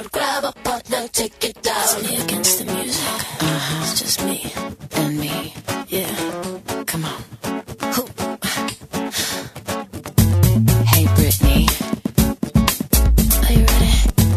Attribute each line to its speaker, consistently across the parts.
Speaker 1: grab a partner, take it down. It's me against the music. It's just me and me. Yeah, come on. Hey Britney, are you ready?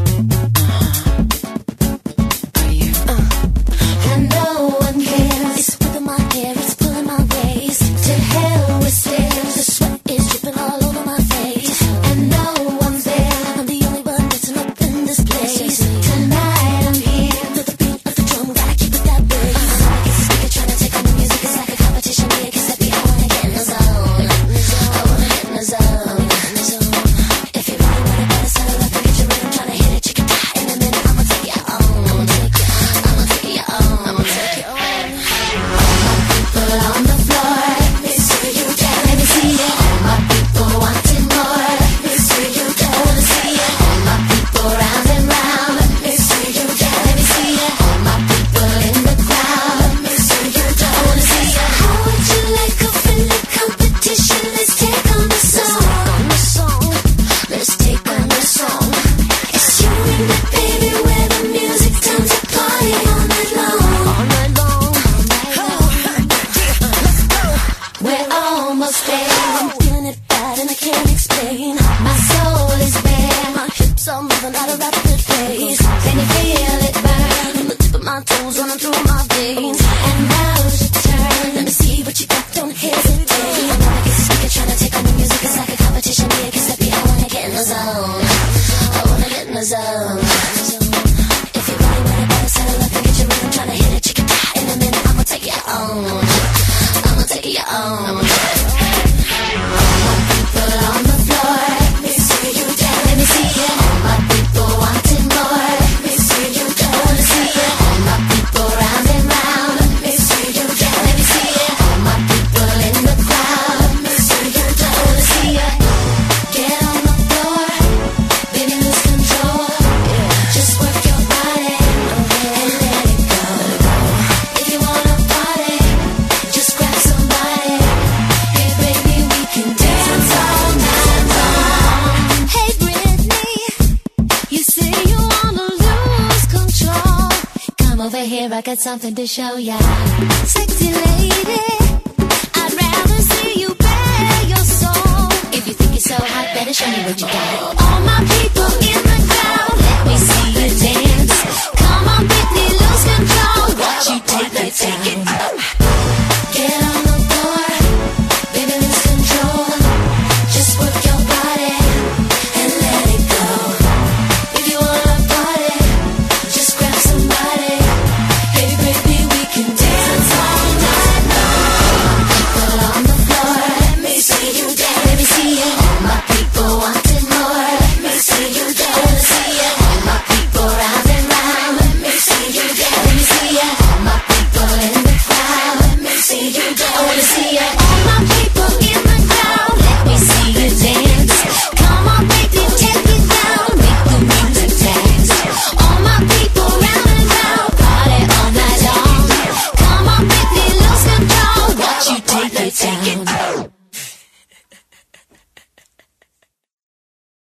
Speaker 1: Are you? And no one cares. It's pulling my hair, it's pulling my waist. To hell with stairs, the sweat is dripping all over my face. And no one's there, I'm the only one messing up in this place. Tonight I'm here, to the beat of the drum, gotta keep it that way. I guess the speaker trying to take on the music, it's like a competition. Yeah, cause I wanna get in the zone. I wanna get in the zone. If you really want it, better settle up and get your rhythm. Tryna hit it, chicken die. In a minute, I'ma take you on. I'ma take you on. I'ma take you on. I'ma take you on. All my people on the floor, let me see you dance. Let me see it. All my people wanting more, let me see you dance. I wanna see it. All my people round and round, let me see you dance. Let me see it. All my people in the crowd, let me see you dance. I wanna see it. How would you like a friendly competition? Let's take on the song. Let's take on the song. It's you and me, baby, where the music turns a party all night long. All night long. Let's go. We're almost there. I'm feeling it bad and I can't explain. My soul is bare. My hips are moving at a rapid pace. Can you feel it burn? From the tip of my toes running through my veins. And now's your turn. Let me see what you got. Don't hesitate. I guess the speaker trying to take on the music. It's like a competition. Yeah, cause I wanna get in the zone. I wanna get in the zone. If you really want it, better settle up and get your rhythm. Tryna hit it, chicken die. In a minute, I'ma take you on. I'ma take you on. All my people on the floor, let me see you dance. Let me see it. All my people wanting more, let me see you dance. I wanna see it. All my people round and round, let me see you dance. Let me see it. All my people in the crowd, let me see you dance. I wanna see it. Get on the floor, baby, lose control. Just work your body and let it go. If you wanna party, just grab somebody. Hey baby, we can dance all night long. Hey Britney, you say you wanna lose control. Come over here, I got something to show ya. Sexy lady, I'd rather see you bare your soul. If you think you're so hot, better show me what you got. All my people in the crowd, let me see you dance. Come on, Britney, lose control. Watch you take it down.